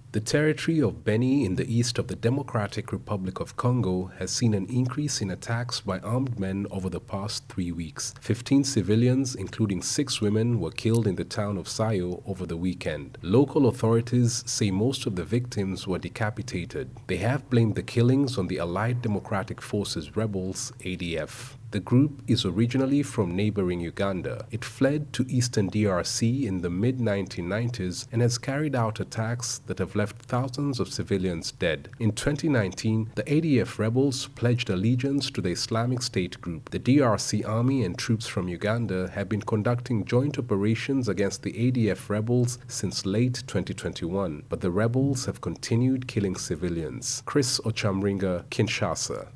The territory of Beni in the east of the Democratic Republic of Congo has seen an increase in attacks by armed men over the past 3 weeks. 15 civilians, including 6 women, were killed in the town of Sayo over the weekend. Local authorities say most of the victims were decapitated. They have blamed the killings on the Allied Democratic Forces rebels, ADF. The group is originally from neighboring Uganda. It fled to eastern DRC in the mid-1990s and has carried out attacks that have left thousands of civilians dead. In 2019, the ADF rebels pledged allegiance to the Islamic State group. The DRC army and troops from Uganda have been conducting joint operations against the ADF rebels since late 2021, but the rebels have continued killing civilians. Chris Ochamringa, Kinshasa.